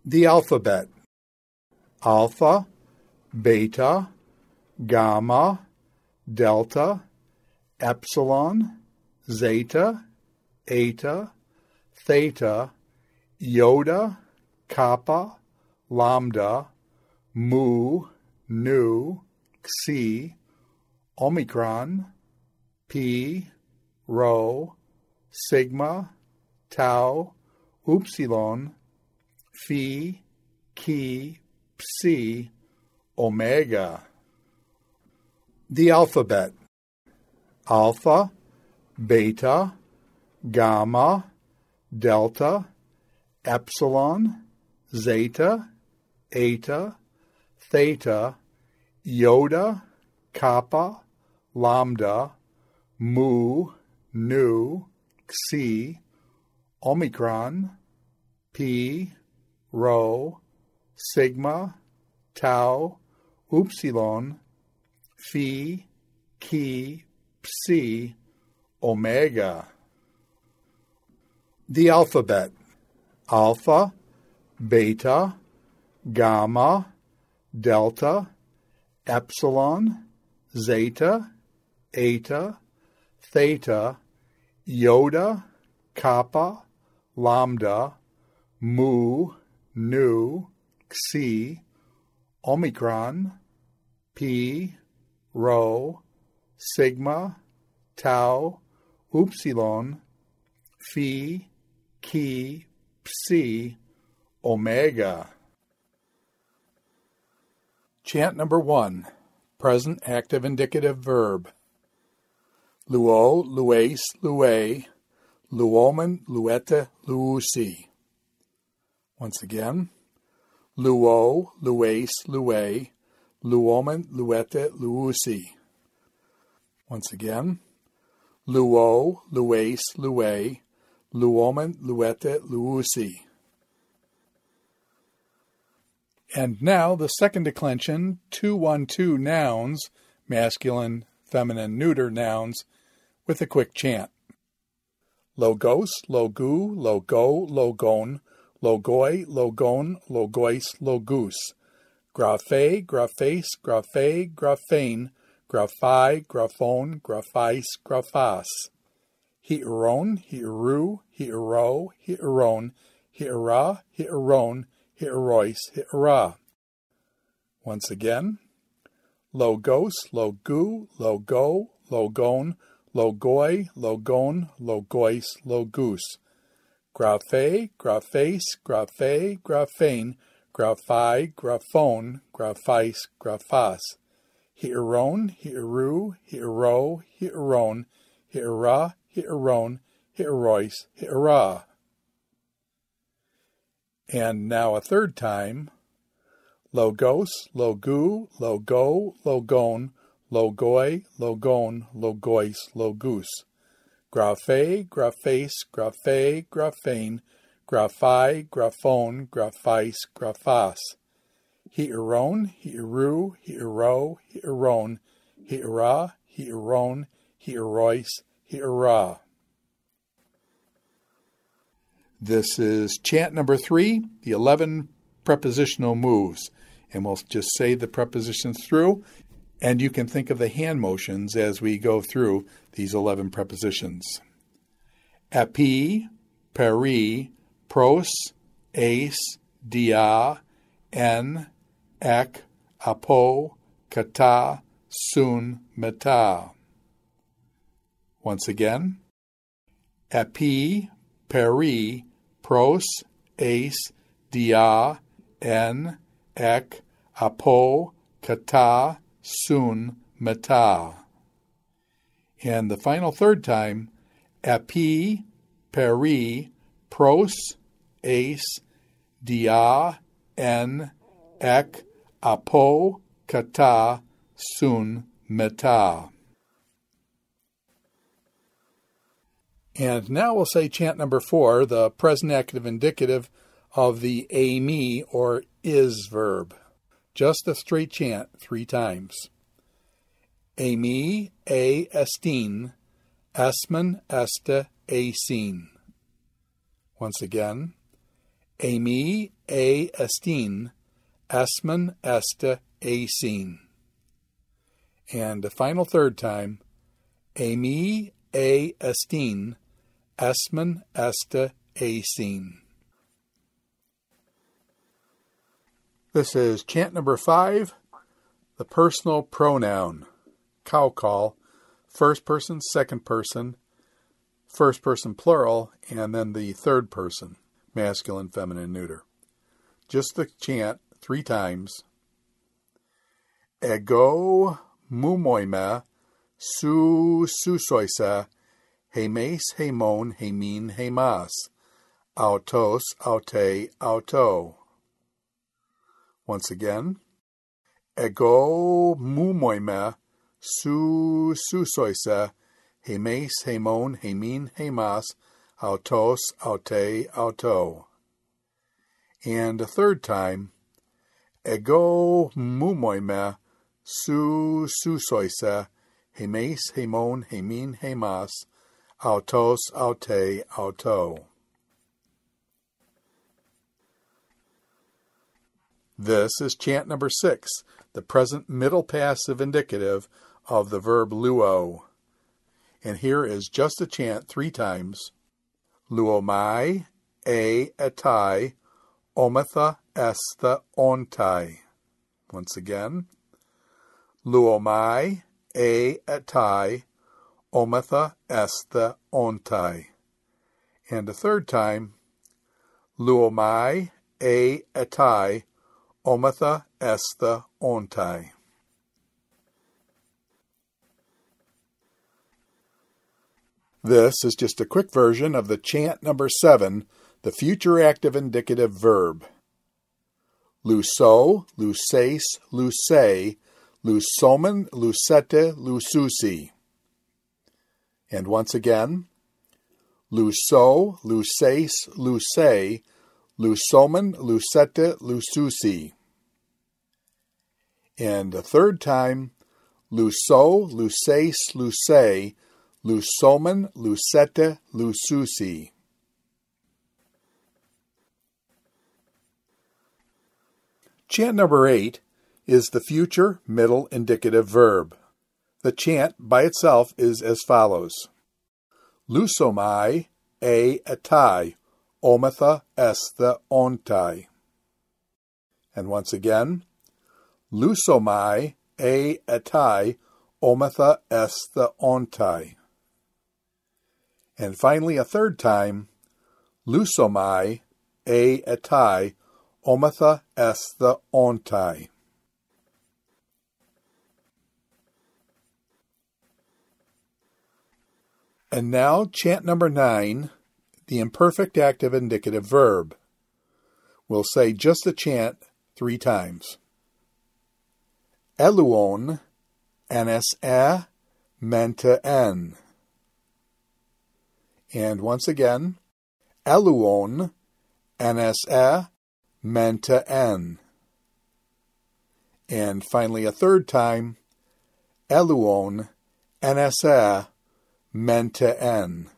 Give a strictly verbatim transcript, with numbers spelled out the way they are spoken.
The alphabet: alpha, beta, gamma, delta, epsilon, zeta, eta, theta, iota, kappa, lambda, mu, nu, xi, omicron, pi, rho, sigma, tau, upsilon, phi, chi, psi, omega. The alphabet: alpha, beta, gamma, delta, epsilon, zeta, eta, theta, iota, kappa, lambda, mu, nu, xi, omicron, pi, rho, sigma, tau, upsilon, phi, chi, psi, omega. The alphabet: alpha, beta, gamma, delta, epsilon, zeta, eta, theta, iota, kappa, lambda, mu, nu, xi, omicron, pi, rho, sigma, tau, upsilon, phi, chi, psi, omega. Chant number one. Present active indicative verb. Luo, lues, lue, luomen, luete, luusi. Once again. Luo, lues, lue, luomen, luete, luusi. Once again. Luo, lues, lue, luomen, luete, luusi. And now the second declension, two one two nouns, masculine, feminine, neuter nouns, with a quick chant. Logos, logu, logo, logon, logoi, logon, logois, logus. Graphe, graphes, graphe, graphane, graphai, graphone, graphais, graphas. Hieron, hieru, hiero, hieron, hiera, hieron, hierois, hiera. Once again. Logos, logu, logo, logon, logoi, logon, logois, logus. Graphe, graphes, graphe, graphane, graphai, graphone, graphais, graphas. Hieron, hieru, hiero, hieron, hiera, hieron, hierois, hiera. And now a third time. Logos, logu, logo, logon, logoi, logon, logois, logus. Graphe, graphes, graphe, graphane, graphai, graphone, graphais, graphas. Hieron, hieru, hiero, hieron, hiera, hieron, hierois, hiera. This is chant number three, the eleven prepositional moves. And we'll just say the prepositions through, and you can think of the hand motions as we go through these eleven prepositions. Epi, peri, pros, ace, dia, en, ek, apo, kata, sun, meta. Once again. Epi, peri, pros, ace, dia, en, ek, apo, kata, sun, meta. And the final third time, epi, peri, pros, ace, dia, en, ek, apo, kata, sun, meta. And now we'll say chant number four, the present active indicative of the ami or is verb. Just a straight chant three times. Ami, a estin, esmen, este, asin. Once again. Amy a estin, esmen este acin. And the final third time, Amy a estin, esmen este acin. This is chant number five, the personal pronoun, cow call, first person, second person, first person plural, and then the third person, masculine, feminine, neuter. Just the chant three times. Ego mumoime su susoisa hemes hemon hemin hemas autos aute auto. Once again. Ego mumoime su susoisa hemes hemon hemin hemas autos aute auto. And a third time. Ego mumoime su susoisa hemes hemon hemin hemas autos aute auto. This is chant number six, the present middle passive indicative of the verb luo. And here is just a chant three times. Luomai e etai ometha estha ontai. Once again. Luomai e etai ometha estha ontai. And a third time. Luomai e etai ometha estha ontai. This is just a quick version of the chant number seven, the future active indicative verb. Luso, lusace, lusei, lusomen, lusete, lususi. And once again, luso, lusace, lusei, lusomen, lusete, lususi. And a third time, luso, lusace, lusei, lusomen, lusete, lususi. Chant number eight is the future middle indicative verb. The chant by itself is as follows. Lusomai e etai, ometha estha ontai. And once again, Lusomai e etai, ometha estha ontai. And finally, a third time, Lusomai e etai, ometha estha ontai. And now, chant number nine, the imperfect active indicative verb. We'll say just the chant three times. Eluon, nsa, menta en. And once again, eluon, nsa, menta en. And finally a third time, eluon, nsa, menta en.